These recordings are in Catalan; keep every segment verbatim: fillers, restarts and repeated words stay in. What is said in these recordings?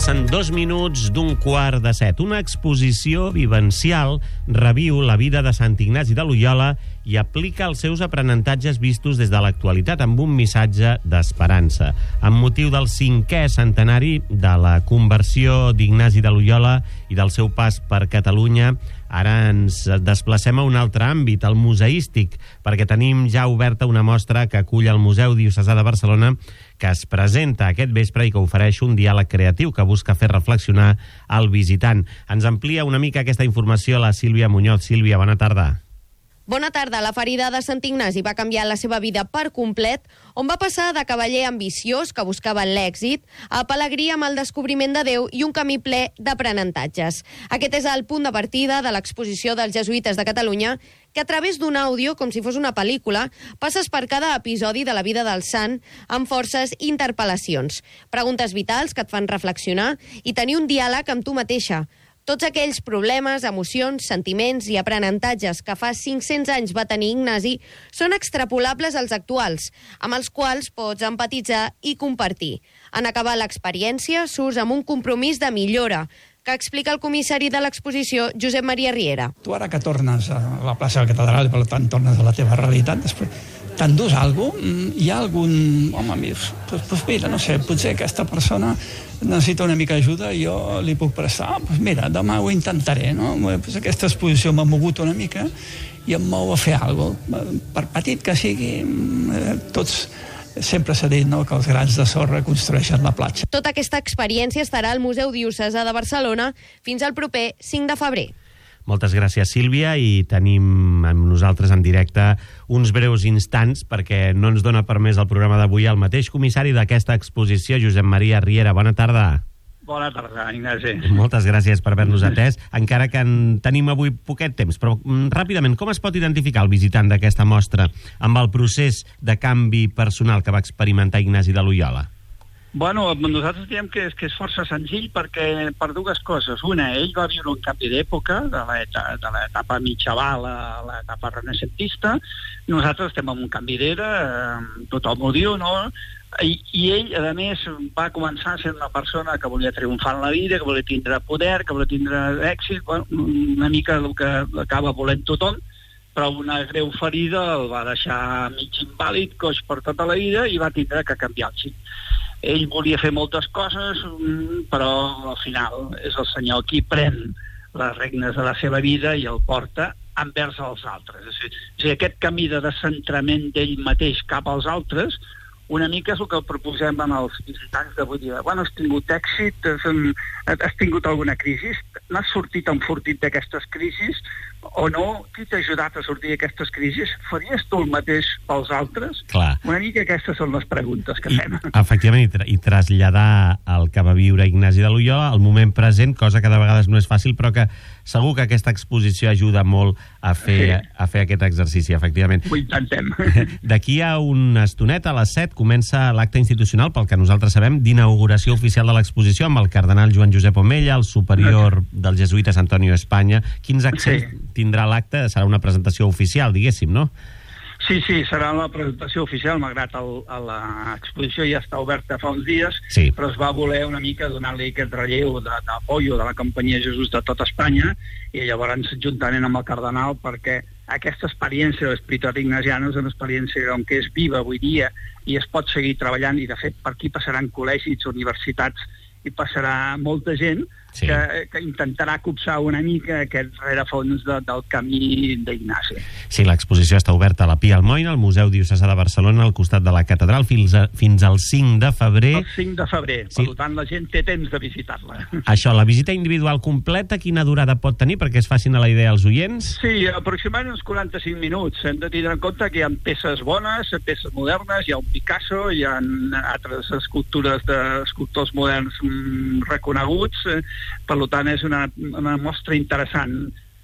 Passen dos minuts d'un quart de set. Una exposició vivencial reviu la vida de Sant Ignasi de Loiola i aplica els seus aprenentatges vistos des de l'actualitat amb un missatge d'esperança. Amb motiu del cinquè centenari de la conversió d'Ignasi de Loiola i del seu pas per Catalunya, ara ens desplacem a un altre àmbit, el museístic, perquè tenim ja oberta una mostra que acull el Museu Diocesà de Barcelona, que es presenta aquest vespre i que ofereix un diàleg creatiu que busca fer reflexionar al visitant. Ens amplia una mica aquesta informació la Sílvia Muñoz. Sílvia, bona tarda. Bona tarda. La ferida de Sant Ignasi va canviar la seva vida per complet, on va passar de cavaller ambiciós que buscava l'èxit a pelegrí amb el descobriment de Déu i un camí ple d'aprenentatges. Aquest és el punt de partida de l'exposició dels Jesuïtes de Catalunya, que a través d'un àudio, com si fos una pel·lícula, passes per cada episodi de la vida del sant amb forces interpel·lacions, preguntes vitals que et fan reflexionar i tenir un diàleg amb tu mateixa. Tots aquells problemes, emocions, sentiments i aprenentatges que fa cinc-cents anys va tenir Ignasi són extrapolables als actuals, amb els quals pots empatitzar i compartir. En acabar l'experiència, surts amb un compromís de millora, que explica el comissari de l'exposició, Josep Maria Riera. Tu ara que tornes a la plaça de la Catedral, per tant tornes a la teva realitat, després t'endús alguna cosa? Hi ha algun... Home, mira, doncs, doncs mira, no sé, potser aquesta persona necessita una mica d'ajuda i jo li puc prestar. Doncs mira, demà ho intentaré, no? Pues aquesta exposició m'ha mogut una mica i em mou a fer alguna cosa. Per petit que sigui, tots... Sempre s'ha dit, no?, que els grans de sorra construeixen la platja. Tota aquesta experiència estarà al Museu Diocesà de Barcelona fins al proper cinc de febrer. Moltes gràcies, Sílvia, i tenim amb nosaltres en directe uns breus instants, perquè no ens dona permès el programa d'avui, el mateix comissari d'aquesta exposició, Josep Maria Riera. Bona tarda. Bona tarda, Ignasi. Moltes gràcies per haver-nos atès, encara que en tenim avui poquet temps. Però ràpidament, com es pot identificar el visitant d'aquesta mostra amb el procés de canvi personal que va experimentar Ignasi de Loiola? Bueno, nosaltres diem que és, que és força senzill perquè per dues coses. Una, ell va viure un canvi d'època, de l'etapa mitjaval a l'etapa renaixentista. Nosaltres estem en un canvi d'era, tothom ho diu, no? I, i ell, a més, va començar sent una persona que volia triomfar en la vida, que volia tindre poder, que volia tindre èxit, bueno, una mica el que acaba volent tothom, però una greu ferida el va deixar mig invàlid, coix per tota la vida, i va tindre que canviar el xip. Ell volia fer moltes coses, però al final és el senyor qui pren les regnes de la seva vida i el porta envers els altres. És a dir, és a dir aquest camí de descentrament d'ell mateix cap als altres, una mica és el que proposem amb els visitants d'avui dia. Bueno, has tingut èxit, has, has tingut alguna crisi, n'has sortit enfortit d'aquestes crisis o no? Qui t'ha ajudat a sortir d'aquestes crisis? Faries tu el mateix pels altres? Clar. Una mica aquestes són les preguntes que fem. I, efectivament, i, tra i traslladar el que va viure Ignasi de Loiola al moment present, cosa que de vegades no és fàcil, però que segur que aquesta exposició ajuda molt a fer, sí. a fer aquest exercici, efectivament. Ho intentem. D'aquí a una estoneta, a les set, comença l'acte institucional, pel que nosaltres sabem, d'inauguració oficial de l'exposició amb el cardenal Joan Josep Omella, el superior dels jesuïtes Antonio Espanya. Quins accents sí. tindrà l'acte? Serà una presentació oficial, diguéssim, no? Sí, sí, serà la presentació oficial, malgrat l'exposició ja està oberta fa uns dies, sí. però es va voler una mica donar-li aquest relleu d'apoyo de, de la Companyia Jesús de tot Espanya, i llavors juntament amb el cardenal, perquè aquesta experiència de l'espiritat ignasiana és una experiència que és viva avui dia i es pot seguir treballant, i de fet per aquí passaran col·legis, universitats, i passarà molta gent sí. que, que intentarà copsar una mica aquest rerefons de, del camí d'Ignasi. Sí, l'exposició està oberta a la Pia Almoina, al Museu Diocesà de Barcelona, al costat de la Catedral, fins, a, fins al cinc de febrer. El cinc de febrer, sí. Per tant la gent té temps de visitar-la. Això, la visita individual completa, quina durada pot tenir perquè es facin a la idea els oients? Sí, aproximadament uns quaranta-cinc minuts. Hem de tenir en compte que hi ha peces bones, peces modernes, hi ha un Picasso, hi ha altres escultures d'escultors moderns reconeguts, per tant és una, una mostra interessant.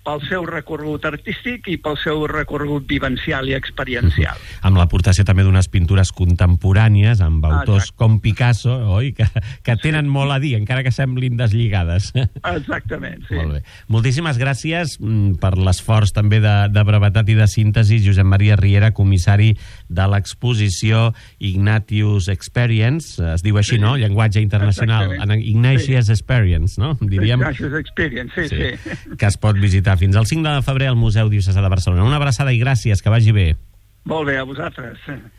pel seu recorregut artístic i pel seu recorregut vivencial i experiencial. Amb l'aportació també d'unes pintures contemporànies, amb autors Exacte. com Picasso, oi? Que, que tenen molt a dir, encara que semblin deslligades. Exactament, sí. Molt bé. Moltíssimes gràcies mm, per l'esforç també de, de brevetat i de síntesi, Josep Maria Riera, comissari de l'exposició Ignatius Experience, es diu així, sí. No? Llenguatge internacional. Exactament. Ignatius sí. Experience, no? Diríem... Ignatius Experience, sí, sí, sí. Que es pot visitar fins al cinc de febrer al Museu Diocesà de Barcelona. Una abraçada i gràcies, que vagi bé. Molt bé, a vosaltres.